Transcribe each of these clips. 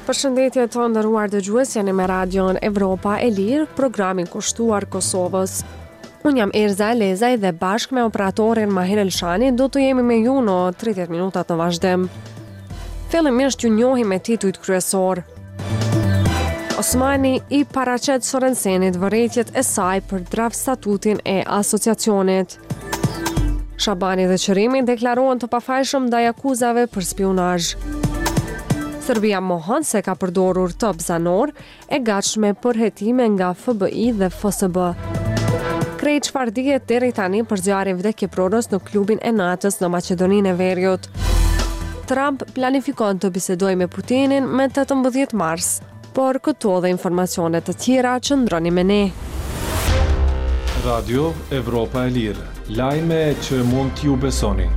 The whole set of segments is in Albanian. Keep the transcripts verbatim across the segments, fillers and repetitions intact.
Përshëndetje të nderuar dëgjues, jeni me Radion Evropa e Lirë, programin kushtuar Kosovës. Unë jam Erza Lezaj dhe bashkë me operatorin Mahir Elshani do të jemi me ju në tridhjetë minutat në vazhdim. Fillimisht ju njohim me titujt kryesor. Osmani i paraqet Sorensenit vërejtjet e saj për draft statutin e asociacionit. Shabani dhe Qërimi deklarohen të pafajshëm ndaj akuzave për spionazh. Serbia mohon se ka përdorur top zanor e gatshme për hetime nga F B I dhe F S B. Krejt çfarë dihet deri tani për zjarrin vdekjeprorës në klubin e natës në Maqedoninë e Veriut. Trump planifikon të bisedojë me Putinin me tetëmbëdhjetë mars, por këto dhe informacione të tjera qëndroni me ne. Radio Evropa e Lirë, lajme që mund t'ju besoni.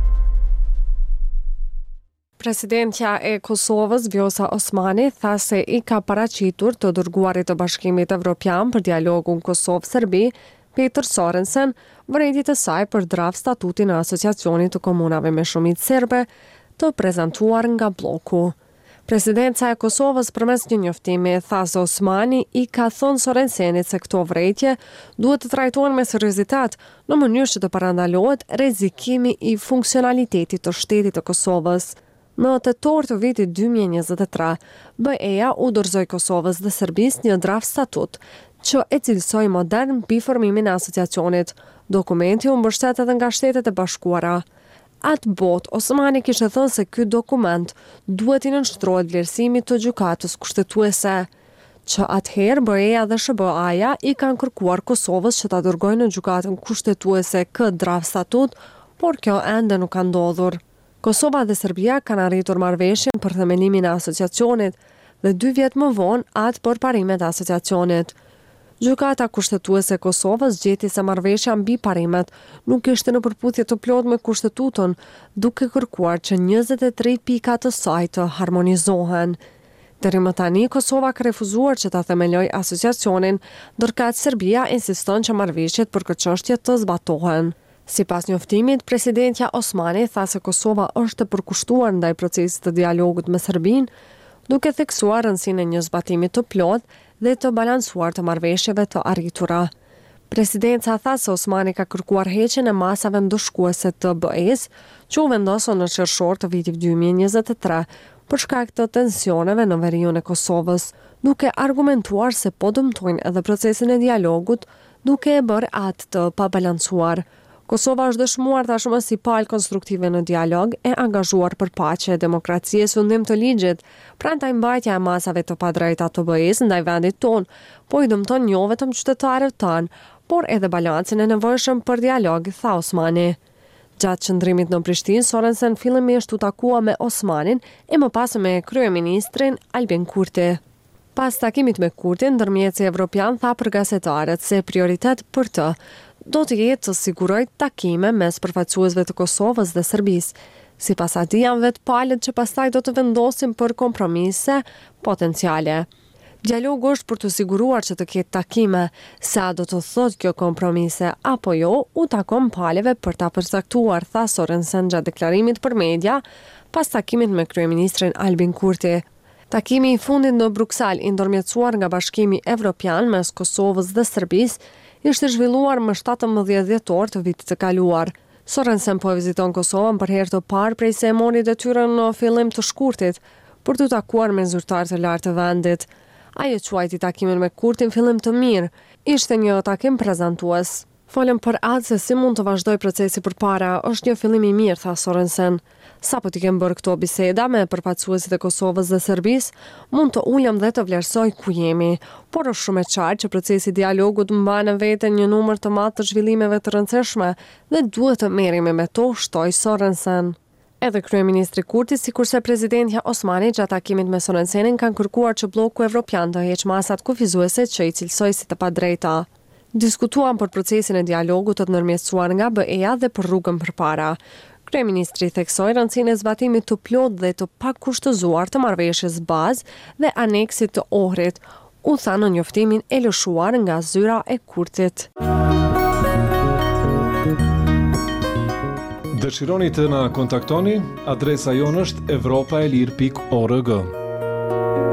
Presidentja e Kosovës, Vjosa Osmani, tha se i ka paraqitur të dërguarit të Bashkimit Evropian për dialogun Kosovë-Serbi, Peter Sorensen, vërejtjet e saj për draft statutin e asociacionit të komunave me shumicë serbe, të prezantuar nga bloku. Presidenca e Kosovës përmes një njoftimi tha se Osmani i ka thënë Sorensenit se këto vërejtje duhet të trajtohen me seriozitet në mënyrë që të parandalohet rrezikimi i funksionalitetit të shtetit të Kosovës. Në tetor të vitit dy mijë e njëzet e tre, B E-ja u dorëzoi Kosovës dhe Serbisë një draft statut që e cilësoi modern mbi formimin e asociacionit. Dokumenti u mbështet edhe nga Shtetet e Bashkuara. Atë botë, Osmani kishte thënë se ky dokument duhet i nënshtrohet vlerësimit të gjykatës kushtetuese, që atëherë B E-ja dhe Sh B A-ja i kanë kërkuar Kosovës që ta dërgojnë në gjykatën kushtetuese këtë draft statut, por kjo ende nuk ka ndodhur. Kosova dhe Serbia kanë arritur marrëveshjen për themelimin e asociacionit dhe dy vjet më vonë atë për parimet e asociacionit. Gjykata kushtetuese e Kosovës gjeti se marrëveshja mbi parimet nuk ishte në përputhje të plotë me kushtetutën, duke kërkuar që njëzet e tre pika të saj të harmonizohen. Deri më tani Kosova ka refuzuar që ta themelojë asociacionin, ndërkaq Serbia insiston që marrëveshjet për këtë çështje të zbatohen. Sipas njoftimit, presidentja Osmani tha se Kosova është e përkushtuar ndaj procesit të dialogut me Serbinë, duke theksuar rëndësinë e një zbatimi të plotë dhe të balancuar të marrëveshjeve të arritura. Presidenca tha se Osmani ka kërkuar heqjen e masave ndëshkuese të B E-s, që u vendosën në qershor të vitit dy mijë e njëzet e tre për shkak të tensioneve në veriun e Kosovës, duke argumentuar se po dëmtojnë edhe procesin e dialogut, duke e bërë atë të pabalancuar. Kosova është dëshmuar tashmë si palë konstruktive në dialog e angazhuar për paqe, demokracie, sundim të ligjit, prandaj mbajtja e masave të padrejta të B E-s ndaj vendit tonë, po i dëmton jo vetëm qytetarët tanë, por edhe balancin e nevojshëm për dialog, tha Osmani. Gjatë qëndrimit në Prishtinë, Sorensen fillimisht u takua me Osmanin e më pas me kryeministrin Albin Kurti. Pas takimit me Kurtin, ndërmjetësi evropian tha për gazetarët se prioritet për të do të jetë të sigurojë takime mes përfaqësuesve të Kosovës dhe Serbisë. Sipas atij janë vetë palët që pastaj do të vendosin për kompromise potenciale. Dialogu është për të siguruar që të ketë takime, sa do të thotë kjo kompromise apo jo, u takon palëve për ta përcaktuar, tha Sorensen gjatë deklarimit për media pas takimit me kryeministrin Albin Kurti. Takimi i fundit në Bruksel, i ndërmjetësuar nga Bashkimi Evropian mes Kosovës dhe Serbisë, ishte zhvilluar më shtatëmbëdhjetë dhjetor të vitit të kaluar. Sorensen po e viziton Kosovën për herë të parë prej se e mori detyrën në fillim të shkurtit për të takuar me zyrtarë të lartë të vendit. Ai e quajti takimin me Kurtin fillim të mirë, ishte një takim prezantues. Folëm për atë se si mund të vazhdoj procesi përpara, është një fillim i mirë, tha Sorensen. Sapo t'i kem bërë këto biseda me përfaqësuesit e Kosovës dhe Serbisë, mund të ulem dhe të vlerësoj ku jemi, por është shumë e qartë që procesi i dialogut mban në vete një numër të madh të zhvillimeve të rëndësishme dhe duhet të merremi me to, shtoi Sorensen. Edhe kryeministri Kurti, sikurse presidentja Osmani gjatë takimit me Sorensenin kanë kërkuar që bloku evropian të heqë masat kufizuese që i cilësoi si të padrejta. Diskutuan për procesin e dialogut të ndërmjetësuar nga B E-ja dhe për rrugën përpara. Kryeministri theksoi rëndësinë e zbatimit të plotë dhe të pakushtëzuar të marrëveshjes bazë dhe aneksit të Ohrit, u tha në njoftimin e lëshuar nga zyra e Kurtit. Dëshironi të na kontaktoni, adresa jonë është evropaelir pikë org.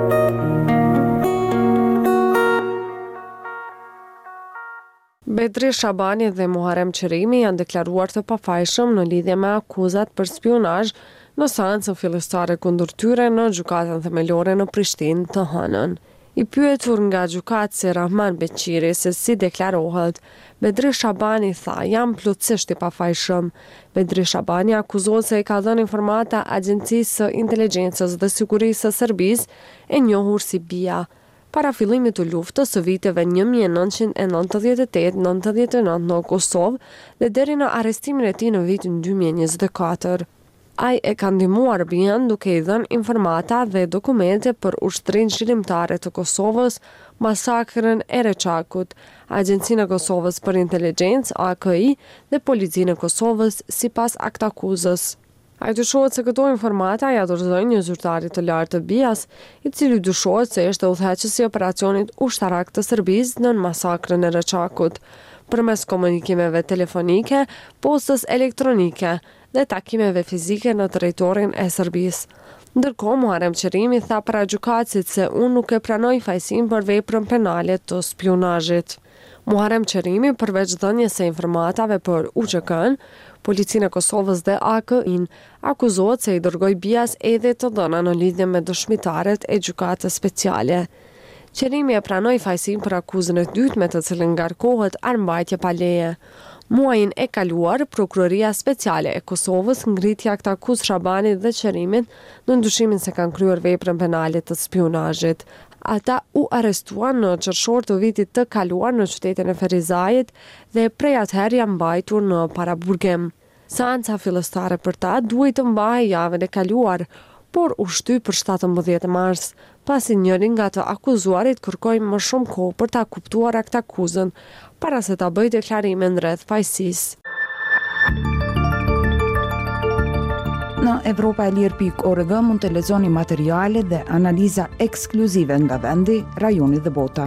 Bedri Shabani dhe Muharrem Qerimi janë deklaruar të pafajshëm në lidhje me akuzat për spionazh në seancën fillestare kundër tyre në gjykatën themelore në Prishtinë të hënën. I pyetur nga gjykatësi Rahman Beqiri se si deklarohet, Bedri Shabani tha, jam plotësisht i pafajshëm. Bedri Shabani akuzohet se i ka dhënë informata Agjencisë së Inteligjencës dhe Sigurisë së Serbisë, e njohur si B I A, para fillimit të luftës së viteve një mijë e nëntëqind e nëntëdhjetë e tetë nëntëdhjetë e nëntë në Kosovë dhe deri në arrestimin e tij në vitin dy mijë e njëzet e katër. Ai e ka ndihmuar B I A-n duke i dhënë informata dhe dokumente për Ushtrinë Zhvillimtare të Kosovës, masakrën e Reçakut, Agjencinë e Kosovës për Inteligjencë A K I dhe Policinë e Kosovës sipas aktakuzës. Ai dyshohet se këto informata ja dorëzojnë një zyrtari të lartë të B I A-s, i cili dyshohet se ishte udhëheqësi i operacionit ushtarak të Serbisë në masakrën e Reçakut, përmes komunikimeve telefonike, postës elektronike dhe takimeve fizike në territorin e Serbisë. Ndërkohë, Muharrem Qerimi tha para gjykatësit se unë nuk e pranoj fajësinë për veprën penale të spionazhit. Muharrem Qerimi, përveç dhënies së informatave për U Q K-n, Policinë e Kosovës dhe A K I-n, akuzohet se i dërgoi B I A-s edhe të dhëna në lidhje me dëshmitaret e gjykatës speciale. Qerimi e pranoi fajësinë për akuzën e dytë me të cilën ngarkohet armbajtje pa leje. Muajin e kaluar, Prokuroria Speciale e Kosovës ngriti akt akuz Shabanit dhe Qerimit në ndyshimin se kanë kryer veprën penale të spionazhit. Ata u arrestuan në qershor të vitit të kaluar në qytetin e Ferizajit dhe prej atëherë janë mbajtur në paraburgim. Seanca fillestare për ta duhej të mbahej javën e kaluar, por u shty për shtatëmbëdhjetë mars, pasi njëri nga të akuzuarit kërkoi më shumë kohë për ta kuptuar akt akuzën, para se ta bëjë deklarimin rreth fajësisë. Në Evropa e Lirë pikë org mund të lexoni materiale dhe analiza ekskluzive nga vendi, rajoni dhe bota.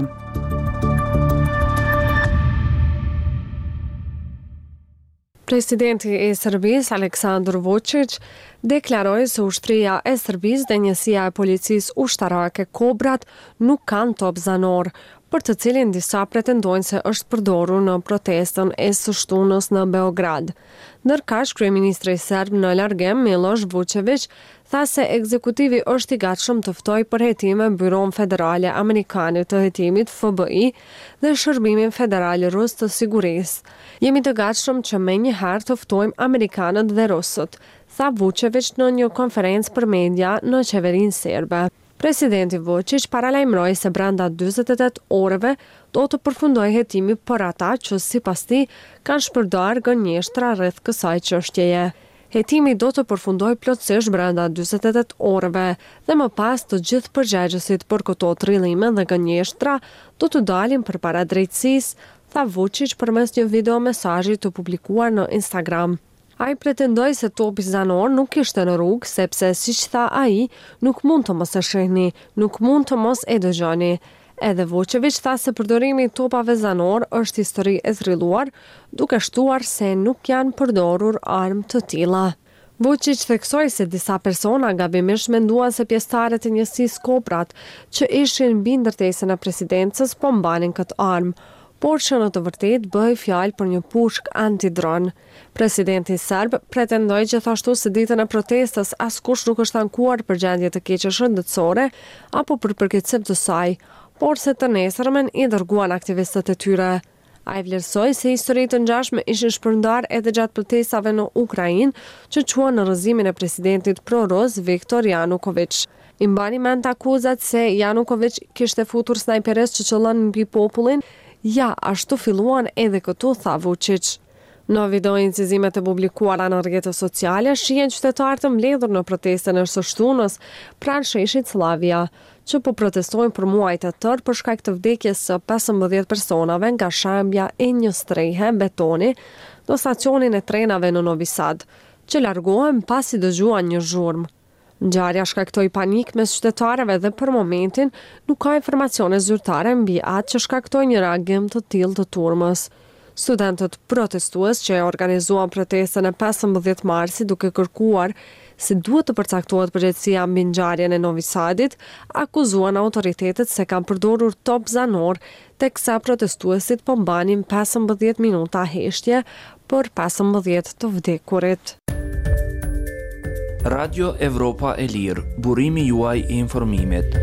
Presidenti i Serbisë, Aleksandar Vučić, deklaroi se ushtria e Serbisë dhe njësia e policisë ushtarake Kobrat nuk kanë top zanor, për të cilin disa pretendojnë se është përdorur në protestën e së shtunës në Beograd. Ndërkësh, kryeministri serb në largim Miloš Vučević tha se ekzekutivi është i gatshëm të ftojë për hetime Byron Federale Amerikane të hetimit F B I dhe Shërbimin Federal Rus të Sigurisë. Jemi të gatshëm që menjëherë të ftojmë amerikanët dhe rusët, tha Vučević në një konferencë për media në qeverinë serbe. Presidenti Vučić paralajmëroi se brenda dyzet e tetë orëve do të përfundojë hetimi për ata që sipas tij kanë shpërndarë gënjeshtra rreth kësaj çështjeje. Hetimi do të përfundojë plotësisht brenda dyzet e tetë orëve dhe më pas të gjithë përgjegjësit për këto trillime dhe gënjeshtra do të dalin përpara drejtësisë, tha Vučić përmes një video mesazhi të publikuar në Instagram. Ai pretendoi se topi zanor nuk ishte në rrugë sepse, siç tha ai, nuk mund të mos e shihni, nuk mund të mos e dëgjoni. Edhe Vučević tha se përdorimi i topave zanor është histori e thrilluar, duke shtuar se nuk janë përdorur armë të tilla. Vučić theksoi se disa persona gabimisht menduan se pjesëtarët e njësisë Kobrat që ishin mbi ndërtesën e presidencës po mbanin këtë armë, por që në të vërtetë bëhej fjalë për një pushk antidron. Presidenti serb pretendoi gjithashtu se ditën e protestës askush nuk është ankuar për gjendje të keqe shëndetësore apo për përkeqësim të saj, por se të nesërmen i dërguan aktivistët e tyre. Ai vlerësoi se histori të ngjashme ishin shpërndar edhe gjatë protestave në Ukrainë që quan në rrëzimin e presidentit pro-rus Viktor Yanukovych. I mbani mend akuzat se Yanukovych kishte futur snajperes që qëllon mbi popullin. Ja, ashtu filluan edhe këtu, tha Vučić. Në video incizimet e publikuara në rrjetet sociale, shihen qytetarë të mbledhur në protestën e së shtunës pranë sheshit Slavia, që po protestojnë për muaj të tërë për shkak të vdekjes së pesëmbëdhjetë personave nga shembja e një strehe betoni në stacionin e trenave në Novi Sad, që largohen pasi dëgjuan një zhurmë. Ngjarja shkaktoi panik mes qytetarëve dhe për momentin nuk ka informacione zyrtare mbi atë që shkaktoi një reagim të tillë të turmës. Studentët protestues që e organizuan protestën e pesëmbëdhjetë marsit duke kërkuar se duhet të përcaktohet përgjegjësia mbi ngjarjen e Novi Sadit, akuzuan autoritetet se kanë përdorur top zanor, teksa protestuesit po mbanin pesëmbëdhjetë minuta heshtje për pesëmbëdhjetë të vdekurit. Radio Evropa e Lirë, burimi juaj i informimit.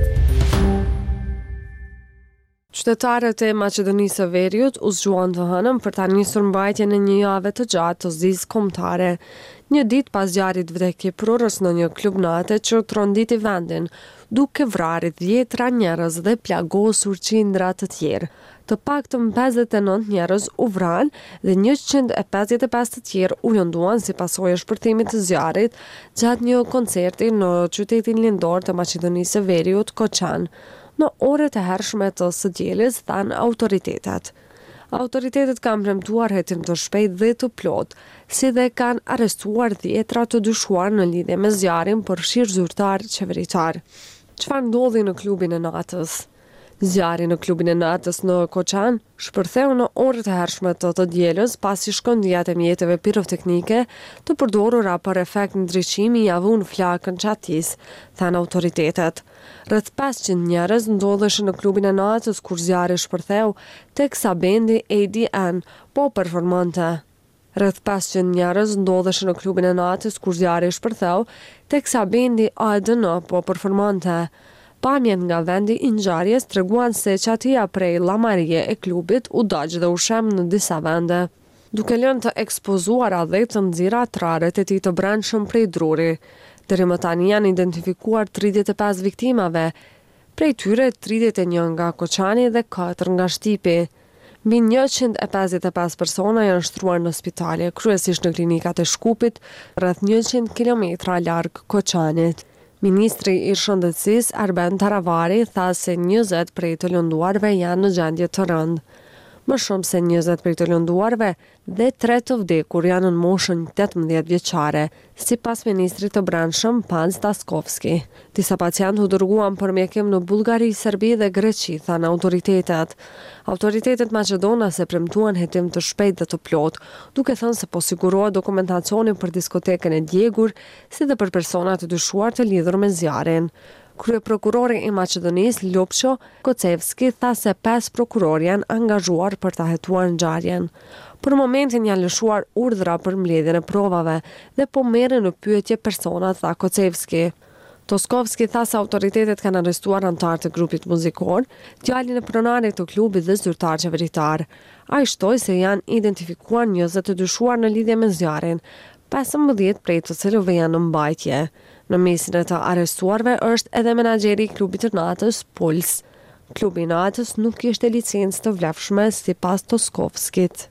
Qytetarët e Maqedonisë së Veriut u zgjuan të hënën për ta nisur mbajtjen e një jave të gjatë të zgjidhjes kombëtare. Një ditë pas zjarrit vdekjeprurës në një klub nate që tronditi vendin, duke vrarë dhjetra njerëz dhe plagosur qindra të tjerë. Të paktën pesëdhjetë e nëntë njerëz u vranë dhe njëqind e pesëdhjetë e pesë të tjerë u lënduan si pasojë e shpërtimit të zjarrit gjatë një koncerti në qytetin lindor të Maqedonisë së Veriut, Koçan, në orët e hershme të së dielës, thanë autoritetet. Autoritetet kanë premtuar hetim të shpejtë dhe të plotë, si dhe kanë arrestuar dhjetra të dyshuar në lidhje me zjarrin për fshirë zyrtar qeveritar. Çfarë ndodhi në klubin e natës? Zjarri në klubin e natës në Koçan shpërtheu në orët e hershme të të dielës pasi shkëndijat e mjeteve piroteknike të përdorura për efekt ndriçimi javun flakën qatis, thanë autoritetet. Rreth pesëqind njerëz ndodheshin në klubin e natës kur zjarri shpërtheu, teksa bendi A D N po performonte. Rreth pesëqind njerëz ndodheshin në klubin e natës kur zjarri shpërtheu, teksa bendi A D N po performonte. Pamjen nga vendi i ngjarjes treguan se qatia prej llamarie e klubit u daq dhe u shem në disa vende, duke lënë të ekspozuara dhe të nxirra traret e tij të brendshëm prej druri. Deri më tani janë identifikuar tridhjetë e pesë viktimave, prej tyre tridhjetë e një nga Koçani dhe katër nga Shtipi. Mbi njëqind e pesëdhjetë e pesë persona janë shtruar në spitale, kryesisht në klinikat e Shkupit, rreth njëqind kilometra larg Koçanit. Ministri i Shëndetësisë Arben Taravari tha se njëzet prej të lënduarve janë në gjendje të rëndë. Më shumë se njëzet prej të lënduarve dhe tre të vdekur janë në moshën tetëmbëdhjetë vjeçare, sipas ministrit të brendshëm Pan Staskovski. Disa pacientë u dërguan për mjekim në Bullgari, Serbi dhe Greqi, thanë autoritetet. Autoritetet maqedonase premtuan hetim të shpejtë dhe të plotë, duke thënë se po sigurohet dokumentacioni për diskotekën e djegur, si dhe për personat të dyshuar të lidhur me zjarrin. Kryeprokurori i Maqedonisë, Ljupsho Kocevski, tha se pesë prokuror janë angazhuar për ta hetuar ngjarjen. Për momentin janë lëshuar urdhra për mbledhjen e provave dhe po merren në pyetje persona, tha Kocevski. Toskovski tha se autoritetet kanë arrestuar anëtarë të grupit muzikor, djalin e pronarit të klubit dhe zyrtar qeveritar. Ai shtoi se janë identifikuar njëzet të dyshuar në lidhje me zjarrin, pesëmbëdhjetë prej të cilëve janë në mbajtje. Në mesin e të arrestuarve është edhe menaxheri i klubit të natës, Puls. Klubi i natës nuk kishte licencë të vlefshme sipas Toskovskit.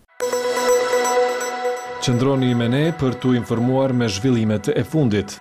Qëndroni me ne për t'u informuar me zhvillimet e fundit.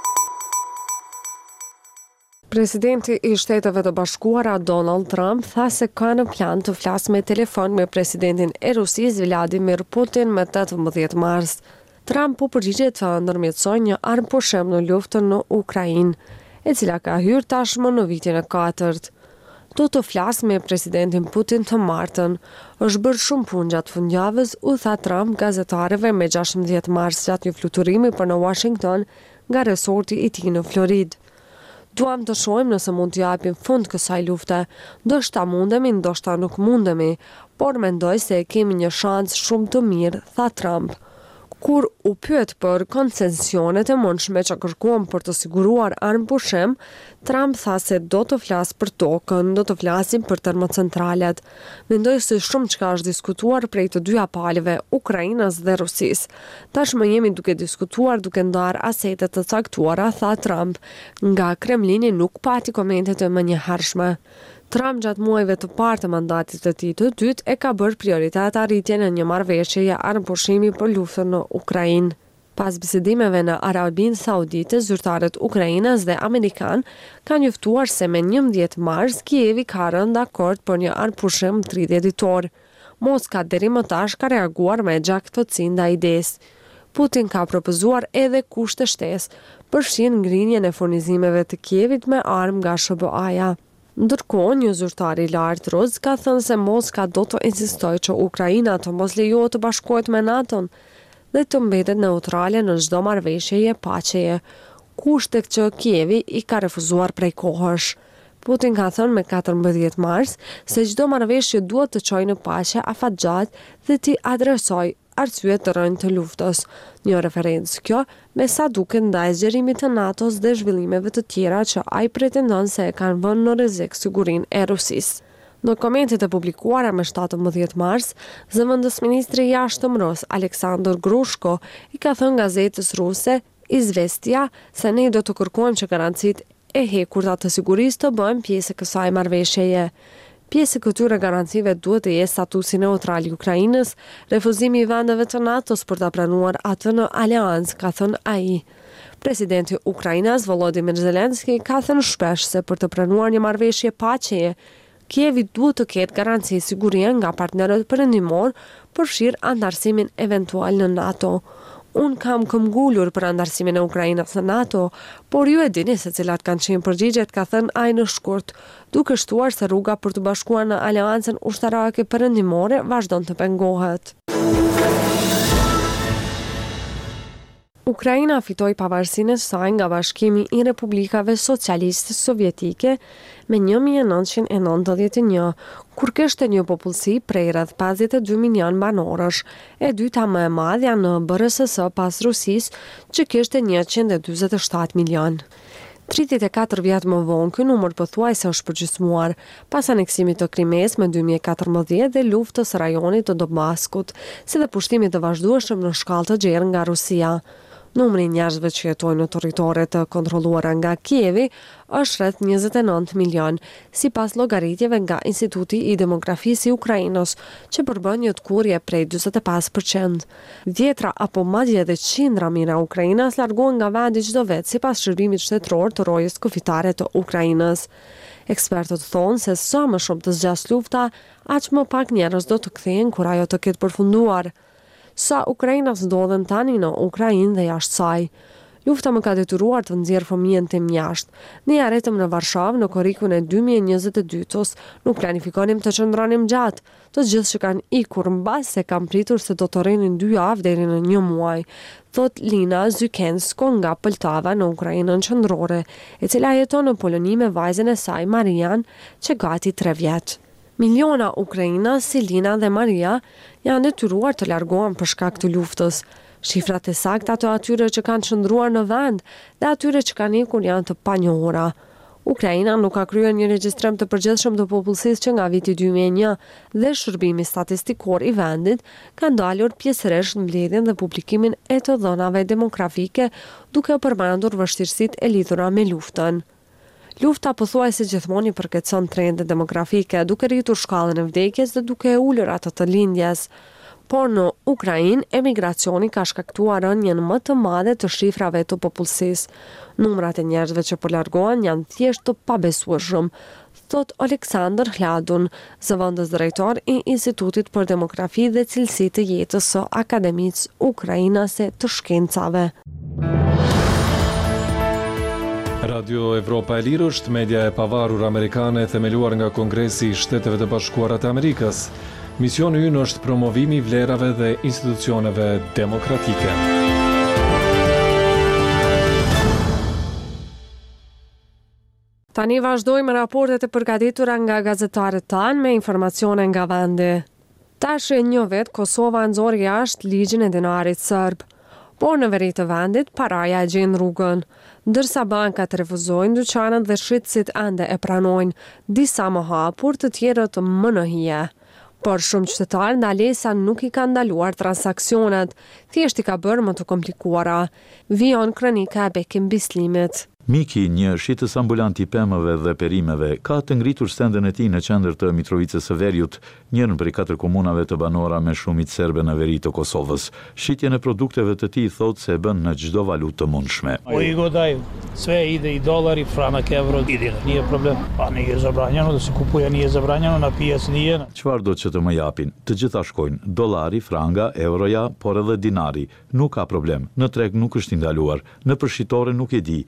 Presidenti i Shteteve të Bashkuara Donald Trump tha se ka në plan të flasë me telefon me presidentin e Rusisë Vladimir Putin më tetëmbëdhjetë mars. Trump po përgjigjet të ndërmjetësojë një armë pushim në luftën në Ukrainë, e cila ka hyrë tashmë në vitin e katërt. Do të flas me presidentin Putin të martën. Është bërë shumë punë gjatë fundjavës, u tha Trump gazetarëve me gjashtëmbëdhjetë mars gjatë një fluturimi për në Washington nga resorti i tij në Floridë. Duam të shohim nëse mund të japim fund kësaj lufte. Ndoshta mundemi, ndoshta nuk mundemi, por mendoj se kemi një shans shumë të mirë, tha Trump. Kur u pyet për koncesionet e mundshme që kërkuan për të siguruar armë pushim, Trump tha se do të flasë për tokën, do të flasim për termocentralet. Mendoj se shumë çka është diskutuar prej të dyja palëve, Ukrainës dhe Rusisë. Tashmë jemi duke diskutuar, duke ndarë asete të caktuara, tha Trump, nga Kremlini nuk pati komente të menjëhershme. Trump gjatë muajve të parë të mandatit të tij të dytë e ka bërë prioritet arritjen e një marrëveshjeje armëpushimi për luftën në Ukrainë. Pas bisedimeve në Arabinë Saudite, zyrtarët ukrainas dhe amerikan kanë njoftuar se me njëmbëdhjetë mars Kievi ka rënë dakord për një armëpushim tridhjetë ditor. Moska deri më tash ka reaguar me gjaktësi ndaj idesë. Putin ka propozuar edhe kushte shtesë, përfshin ngrinjen e furnizimeve të Kievit me armë nga S B A-ja. Ndërkohë, një zyrtar i lartë rus ka thënë se Moska do të insistojë që Ukraina të mos lejohet të bashkohet me NATO-n dhe të mbetet neutrale në çdo marrëveshje paqeje. kushtet që Kievi i ka refuzuar prej kohësh. Putin ka thënë me katërmbëdhjetë mars se çdo marrëveshje duhet të çojë në paqe afatgjatë dhe t'i adresojë arsye të rënë të luftës. Një referencë kjo me sa duket ndaj zgjerimit të NATO-s dhe zhvillimeve të tjera që ai pretendon se e kanë vënë në rrezik sigurinë e Rusisë. Në komentet e publikuara me shtatëmbëdhjetë mars, zëvendësministri i jashtëm rus Aleksandr Grushko i ka thënë gazetës ruse Izvestia se ne do të kërkojmë që garancitë e hekurta të sigurisë të bëhen pjesë e kësaj marrëveshjeje. Pjesë e këtyre garancive duhet të jetë statusi neutral i Ukrainës, refuzimi i vendeve të NATO-s për ta pranuar atë në aleancë, ka thënë ai. Presidenti i Ukrainës Volodymyr Zelensky ka thënë shpesh se për të pranuar një marrëveshje paqeje, Kievi duhet të ketë garanci sigurie nga partnerët perëndimor, përfshirë antarësimin eventual në NATO. Unë kam këmbgulur për antarësimin e Ukrainës në NATO, por ju e dini se cilat kanë qenë përgjigjet, ka thënë ai në shkurt, duke shtuar se rruga për të bashkuar në aleancën ushtarake perëndimore vazhdon të pengohet. Ukraina fitoi pavarësinë e saj nga Bashkimi i Republikave Socialiste Sovjetike me një mijë e nëntëqind e nëntëdhjetë e një, kur kishte një popullsi prej rreth pesëdhjetë e dy milion banorësh, e dyta më e madhja në B R S S pas Rusisë, që kishte njëqind e dyzet e shtatë milion. tridhjetë e katër vjet më vonë, ky numër pothuajse është përgjysmuar pas aneksimit të Krimes më dy mijë e katërmbëdhjetë dhe luftës së rajonit të Donbaskut, si dhe pushtimit të vazhdueshëm në shkallë të gjerë nga Rusia. Numri i njerëzve që jetojnë në territore të kontrolluara nga Kievi është rreth njëzet e nëntë milion, sipas llogaritjeve nga Instituti i Demografisë i Ukrainës, që përbën një tkurje prej njëzet e pesë përqind. Dhjetra apo madje edhe qindra mijëra ukrainas largohen nga vendi çdo vit sipas shërbimit shtetëror të rojës kufitare të Ukrainës. Ekspertët thonë se sa më shumë të zgjas lufta, aq më pak njerëz do të kthehen kur ajo të ketë përfunduar. Sa ukrainas ndodhen tani në Ukrainë dhe jashtë saj. Lufta më ka detyruar të nxjerr fëmijën tim jashtë. Ne arritëm në Varshavë në korrikun e dy mijë e njëzet e dyt-s, nuk planifikonim të qëndronim gjatë. Të gjithë që kanë ikur mbas se kanë pritur se do të rrinin dy javë deri në një muaj, thot Lina Zykensko nga Poltava në Ukrainën qendrore, e cila jeton në Poloni me vajzën e saj Marian, që gati tre vjet. Miliona ukraina si Lina dhe Maria janë detyruar të largohen për shkak të luftës. Shifrat e sakta të atyre që kanë qëndruar në vend dhe atyre që kanë ikur janë të panjohura. Ukraina nuk ka kryer një regjistrim të përgjithshëm të popullsisë që nga viti dy mijë e një dhe shërbimi statistikor i vendit ka ndalur pjesërisht mbledhjen dhe publikimin e të dhënave demografike, duke përmendur vështirësitë e lidhura me luftën. Lufta pothuajse gjithmonë i përkeçon trendet demografike, duke rritur shkallën e vdekjes dhe duke e ulur atë të lindjes. Por në Ukrainë, emigracioni ka shkaktuar rënien më të madhe të shifrave të popullsisë. Numrat e njerëzve që po largohen janë thjesht të pabesueshëm, thot Aleksandr Hladun, zëvendës drejtor i Institutit për Demografi dhe Cilësi të Jetës së Akademisë Ukrainase të Shkencave. Radio Evropa e Lirë është media e pavarur amerikane themeluar nga Kongresi i Shteteve të Bashkuara të Amerikës. Misioni ynë është promovimi i vlerave dhe institucioneve demokratike. Tani vazhdojmë raportet e përgatitura nga gazetarët tanë me informacione nga vendi. Tash e një vet Kosova nxori jashtë ligjin e denarit serb. Por në veri të vendit, paraja e gjen rrugën. Ndërsa bankat refuzojnë, dyqanet dhe shitësit ende e pranojnë, disa më hapur, të tjerët më në hije. Por shumë qytetarë ndalesa nuk i ka ndaluar transaksionet, thjesht i ka bërë më të komplikuara. Vion kronika e Bekim Bislimit. Miki, një shitës ambulant i pemëve dhe perimeve, ka të ngritur stendën e tij në qendër të Mitrovicës së Veriut, njërën prej katër komunave të banora me shumicë serbe në veri të Kosovës. Shitjen e produkteve të tij thotë se e bën në çdo valutë të mundshme. Po i godaj, sve ide i dolari, franak, euro, ide. Nije problem. Pa nije zabranjeno da se kupuje, nije zabranjeno na pijac nije. Çfarë do që të më japin? Të gjitha shkojnë, dolari, franga, euroja, por edhe dinari. Nuk ka problem. Në treg nuk është i ndaluar. Në përshitore nuk e di. Nuk e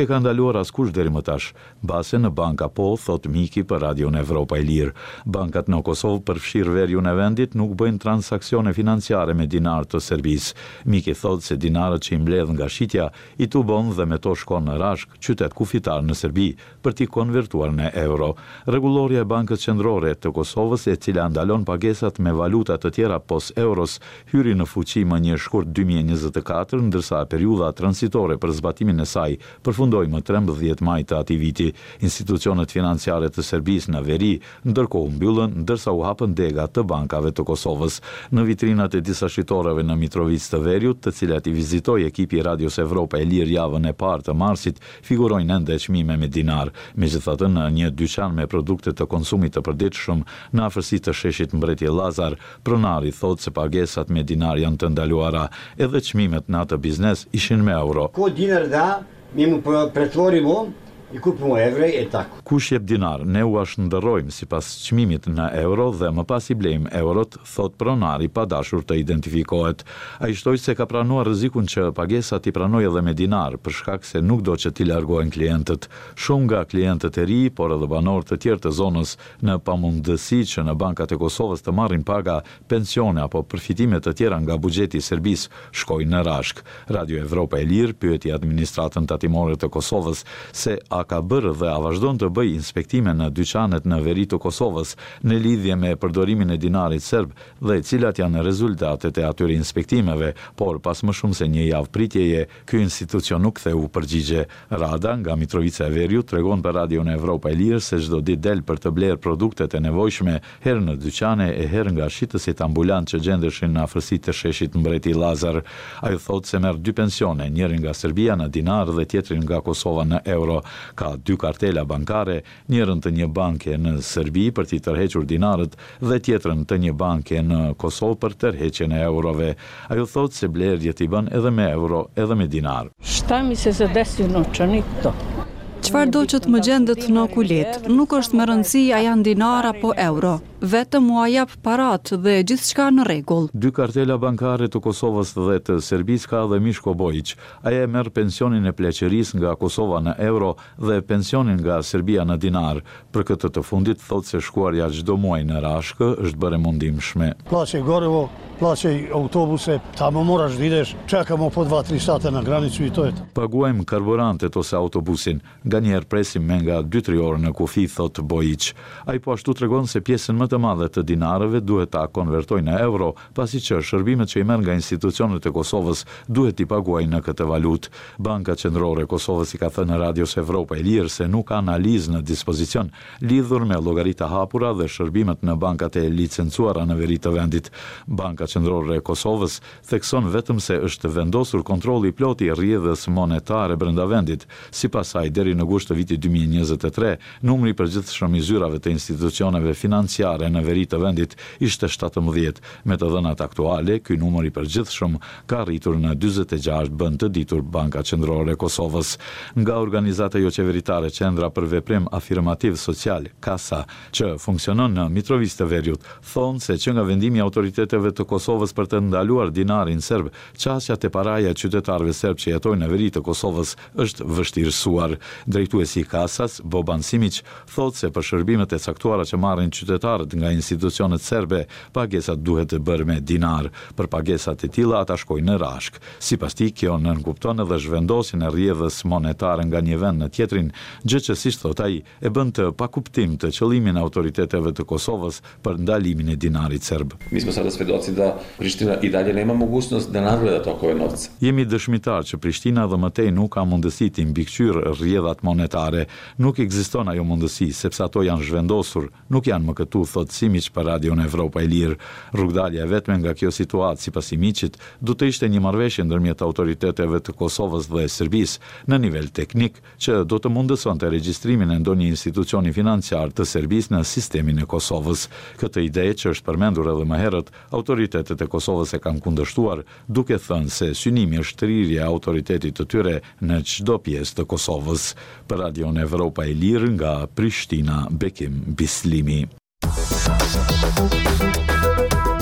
e ka ndaluar askush deri më tash. Base në banka po, thot Miki për Radion Evropa e Lirë. Bankat në Kosovë përfshirë verjun e vendit nuk bëjnë transaksione financiare me dinar të Serbisë. Miki thot se dinarët që i mbledh nga shitja i tubon dhe me to shkon në Rashk, qytet kufitar në Serbi, për t'i konvertuar në euro. Rregulloria e Bankës Qendrore të Kosovës, e cila ndalon pagesat me valuta të tjera pos euros, hyri në fuqi më një shkurt dy mijë e njëzet e katër, ndërsa periudha transitore për zbatimin e saj përfundoi më trembëdhjetë maj të atij viti. Institucionet financiare të Serbisë në veri ndërkohë mbyllën, ndërsa u hapën dega të bankave të Kosovës. Në vitrinat e disa shitoreve në Mitrovicë të Veriut, të cilat i vizitoi ekipi Radios Evropa e Lirë javën e parë të marsit, figurojnë ende çmime me dinar. Megjithatë, në një dyqan me produkte të konsumit të përditshëm në afërsi të sheshit Mbreti Llazar, pronari thotë se pagesat me dinar janë të ndaluara, edhe çmimet në atë biznes ishin me euro. Ko dinar da, mi mu pretvorimo i kupimo evre e tako. Kush jep dinar, ne u ashndërrojmë sipas çmimit në euro dhe më pas i blejmë eurot, thot pronari pa dashur të identifikohet. Ai shtoi se ka pranuar rrezikun që pagesat i pranojë edhe me dinar, për shkak se nuk do që t'i largohen klientët. Shumë nga klientët e ri, por edhe banorë të tjerë të zonës, në pamundësi që në bankat e Kosovës të marrin paga, pensione apo përfitime të tjera nga buxheti i Serbisë, shkojnë në Rashk. Radio Evropa e Lirë pyeti administratën tatimore të Kosovës se a ka bërë dhe a vazhdon të bëj inspektime në dyqanet në veri të Kosovës në lidhje me përdorimin e dinarit serb dhe cilat janë rezultatet e atyre inspektimeve, por pas më shumë se një javë pritjeje, ky institucion nuk ktheu përgjigje. Rada nga Mitrovica e Veriut tregon për Radion Evropa e Lirë se çdo ditë del për të blerë produktet e nevojshme, herë në dyqane e herë nga shitësit ambulant që gjendeshin në afërsi të sheshit Mbreti Llazar. Ai thotë se merr dy pensione, njërin nga Serbia në dinar dhe tjetrin nga Kosova në euro. Ka dy kartela bankare, njërën të një banke në Serbi për t'i tërhequr dinarët dhe tjetrën të një banke në Kosovë për tërheqjen e eurove. Ajo thotë se blerjet i bën edhe me euro, edhe me dinar. Šta mi se se desi në qënik to? Çfarë do që të më gjendet në okulit, nuk është më rëndësi a janë dinar apo euro. Vetëm mua jap parat dhe gjithçka në rregull. Dy kartela bankare të Kosovës dhe të Serbisë ka dhe Mishko Bojić. Ai e merr pensionin e pleqërisë nga Kosova në euro dhe pensionin nga Serbia në dinar. Për këtë të fundit thotë se shkuarja çdo muaj në Rashkë është bërë mundimshme. Plaćaj gorivo, plaćaj autobuse, tamo moraš da ideš, čekamo po dva tri sata na granicu i to je to. Paguajmë karburantet ose autobusin. Nganjëherë presim me nga dy tre orë në kufi, thot Bojić. Ai po ashtu tregon se pjesën më të madhe të dinarëve duhet ta konvertojnë në euro, pasi që shërbimet që i merr nga institucionet e Kosovës duhet i paguajnë në këtë valutë. Banka Qendrore e Kosovës i ka thënë në Radios Evropa e Lirë se nuk ka analizë në dispozicion lidhur me llogaritë hapura dhe shërbimet në bankat e licencuara në veri të vendit. Banka Qendrore e Kosovës thekson vetëm se është vendosur kontrolli plot i rrjedhës monetare brenda vendit. Sipas saj, deri në gusht të vitit dy mijë e njëzet e tre, numri i përgjithshëm i zyrave të institucioneve financiare në veri të vendit ishte shtatëmbëdhjetë. Me të dhënat aktuale, ky numër i përgjithshëm ka arritur në dyzet e gjashtë, bën të ditur Banka Qendrore e Kosovës. Nga organizata jo qeveritare Qendra për Veprim Afirmativ Social, Kasa, që funksionon në Mitrovicë të Veriut, thonë se që nga vendimi i autoriteteve të Kosovës për të ndaluar dinarin serb, qasjat e paraja e qytetarëve serb që jetojnë në veri të Kosovës është vështirësuar. Drejtuesi i Kasas, Boban Simić, thotë se për shërbimet e caktuara që marrin qytetarët nga institucionet serbe, pagesat duhet të bërë me dinar. Për pagesat e tilla ata shkojnë në Rashk. Sipas tij, kjo nënkupton edhe zhvendosjen e rrjedhës monetare nga një vend në tjetrin, gjë që siç thot ai e bën të pakuptim të qëllimin e autoriteteve të Kosovës për ndalimin e dinarit serb. Mi smo sada svedoci da Priština i dalje nema mogućnost da nadgleda tokove novca. Jemi dëshmitar që Prishtina dhe mëtej nuk ka mundësi të mbikëqyr rrjedhat monetare. Nuk ekziston ajo mundësi sepse ato janë zhvendosur, nuk janë më këtu, thot Simić për Radion Evropa e Lirë. Rrugdalja e vetme nga kjo situatë sipas Simićit do të ishte një marrëveshje ndërmjet autoriteteve të Kosovës dhe Serbisë në nivel teknik që do të mundësonte regjistrimin e ndonjë institucioni financiar të Serbisë në sistemin e Kosovës. Këtë ide që është përmendur edhe më herët, autoritetet e Kosovës e kanë kundërshtuar, duke thënë se synimi është trirja e autoritetit të tyre në çdo pjesë të Kosovës. Për Radion Evropa e Lirë nga Prishtina, Bekim Bislimi.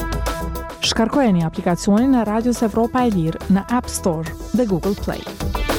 Shkarkojeni aplikacionin e Radios Evropa e Lirë në App Store dhe Google Play.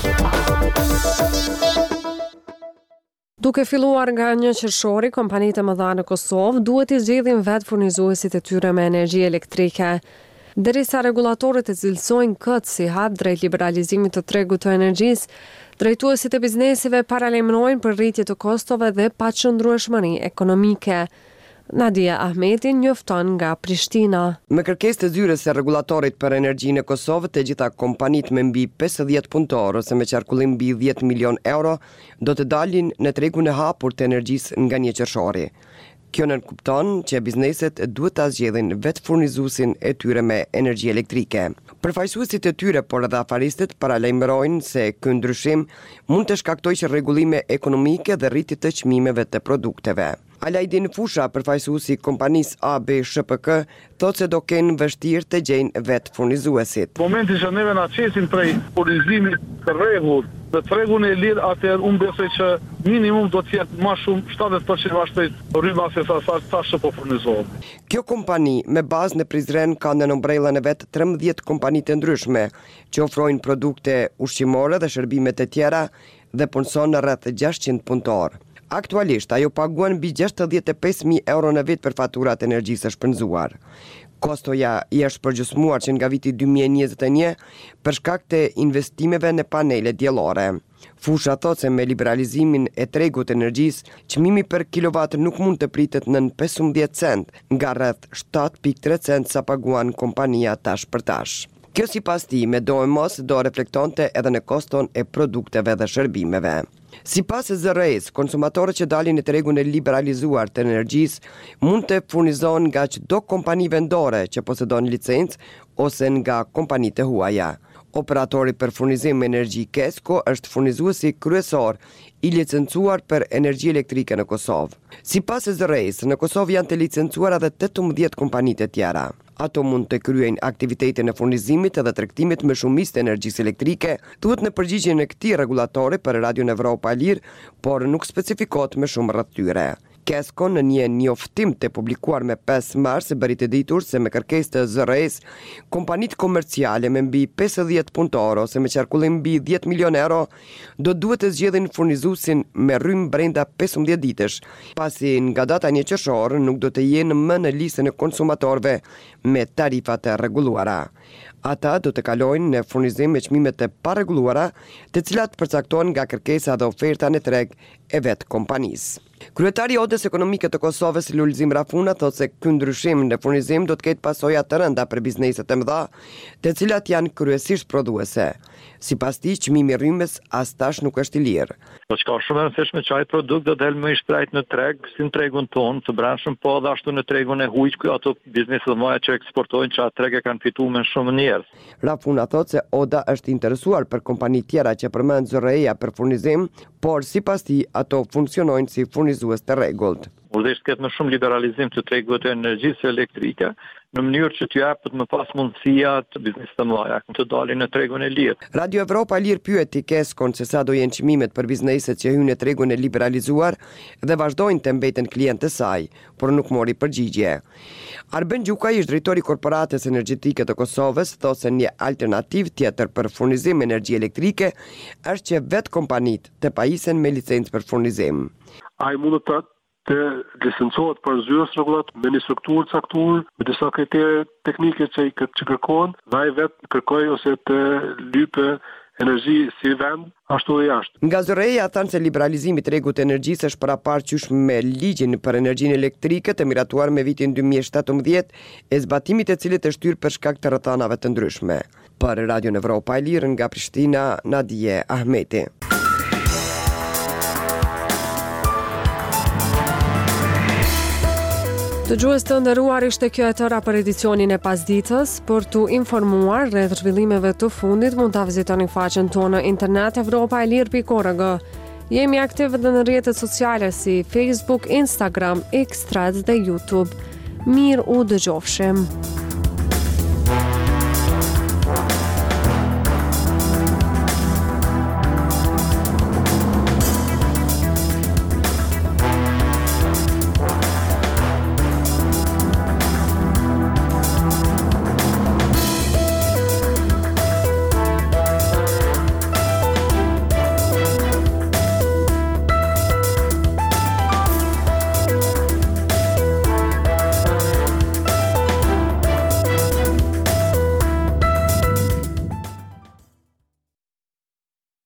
Duke filluar nga një qershori, kompanitë e mëdha në Kosovë duhet i zgjedhin vetë furnizuesit e tyre me energji elektrike. Derisa regulatorët e cilësojnë këtë si hap drejt liberalizimit të tregut të energjisë, drejtuesit e biznesive paralajmërojnë për rritje të kostove dhe paqëndrueshmëri ekonomike. Nadia Ahmeti njofton nga Prishtina. Me kërkesë të zyrës së rregullatorit për energjinë në Kosovë, të gjitha kompanitë me mbi pesëdhjetë punëtorë ose me qarkullim mbi dhjetë milion euro do të dalin në tregun e hapur të energjisë nga një qershori. Kjo nënkupton që bizneset duhet ta zgjedhin vetë furnizuesin e tyre me energji elektrike. Përfaqësuesit e tyre, por edhe afaristët paralajmërojnë se ky ndryshim mund të shkaktojë rregullime ekonomike dhe rritje të çmimeve të produkteve. Alajdin Fusha, përfaqësuesi i kompanisë A B Sh P K, thotë se do kenë vështirë të gjejnë vetë furnizuesit. Momenti që neve na qesin prej furnizimit të rregullt, dhe të rregullin e lirë, atëherë unë besoj që minimum do të jetë më shumë shtatëdhjetë përqind më shpejt rryma se sa sa tash po furnizohen. Kjo kompani me bazë në Prizren ka në ombrellën e vet trembëdhjetë kompani të ndryshme që ofrojnë produkte ushqimore dhe shërbime të tjera dhe punëson në rreth gjashtëqind punëtorë. Aktualisht, ajo paguan mbi gjashtëdhjetë e pesë mijë euro në vit për faturat e energjisë së shpenzuar. Kostoja i është përgjysmuar që nga viti dy mijë e njëzet e një për shkak të investimeve në panele diellore. Fusha thotë se me liberalizimin e tregut të energjisë, çmimi për kilovat nuk mund të pritet nën pesëmbëdhjetë cent, nga rreth shtatë pikë tre cent sa paguan kompania tash për tash. Kjo sipas tij me do e mos do reflektonte edhe në koston e produkteve dhe shërbimeve. Sipas Z R E-s, konsumatorët që dalin në tregun e liberalizuar të energjisë mund të furnizohen nga çdo kompani vendore që posedon licencë ose nga kompanitë e huaja. Operatori për furnizim me energji Kesko është furnizuesi kryesor i licencuar për energji elektrike në Kosovë. Sipas Z R E-s, në Kosovë janë të licencuar edhe tetëmbëdhjetë kompani të tjera. Ato mund të kryejnë aktivitetin e furnizimit edhe tregtimit me shumicë të energjisë elektrike, thuhet në përgjigjen e këtij regulatori për Radion Evropa e Lirë, por nuk specifikohet më shumë rreth tyre. Kesko në një njoftim të publikuar me pesë mars bëri të ditur se me kërkesë të Z R E-s, kompanitë komerciale me mbi pesëdhjetë punëtorë ose me qarkullim mbi dhjetë milion euro do duhet të zgjedhin furnizuesin me rrymë brenda pesëmbëdhjetë ditësh, pasi nga data një qershor nuk do të jenë më në listën e konsumatorëve me tarifa të rregulluara. Ata do të kalojnë në furnizim me çmime të parregulluara, të cilat përcaktohen nga kërkesa dhe oferta në treg e vet kompanisë. Kryetari i Odës Ekonomike të Kosovës, Lulzim Rafuna, thotë se ky ndryshim në furnizim do të ketë pasoja të rënda për bizneset e mëdha, të cilat janë kryesisht prodhuese. Sipas tij, çmimi i rrymës as tash nuk është i lirë. Po çka shumë e rëndësishme që ai produkt do të helë më i shtrejt në treg, si në tregun tonë të brendshëm, po edhe ashtu në tregun e huaj, ku ato bizneset e mëdha që eksportojnë, që atë treg e kanë fituar me shumë njerëz. Rafuna thotë se Oda është interesuar për kompani tjera që përmend Z R E-ja për furnizim, por sipas tij ato funksionojnë si furnizues të rregullt. Urdesh të ketë më shumë liberalizim të tregut të energjisë elektrike, në mënyrë që t'ju japet më pas mundësia të biznesit të mëdha të dalin në tregun e lirë. Radio Evropa e Lirë pyeti Keskon se sa do jenë çmimet për bizneset që hyjnë në tregun e liberalizuar dhe vazhdojnë të mbeten klientë të saj, por nuk mori përgjigje. Arben Gjukaj, ish drejtori i Korporatës Energjetike të Kosovës, thotë se një alternativë tjetër për furnizim energji elektrike është që vetë kompanitë të pajisen me licencë për furnizim. Ai mund të të licencohet për zyrës rregullat me një strukturë caktuar, me disa kritere teknike që i që kërkohen, dhe ai vetë kërkoj ose të lype energji si vend, ashtu dhe jashtë. Nga Z R E-ja thanë se liberalizimi i tregut të energjisë është paraparqysh me ligjin për energjinë elektrike të miratuar me vitin dy mijë e shtatëmbëdhjetë, e zbatimit të cilit është shtyrë për shkak të rrethanave të ndryshme. Për Radion Evropa e Lirë nga Prishtina, Nadia Ahmeti. Dëgjues të nderuar, ishte kjo e tëra për edicionin e pasdites. Për t'u informuar rreth zhvillimeve të fundit, mund ta vizitoni faqen tonë në internet evropa e lirë pikë org. Jemi aktiv edhe në rrjetet sociale si Facebook, Instagram, X, Threads dhe YouTube. Mirë u dëgjofshim.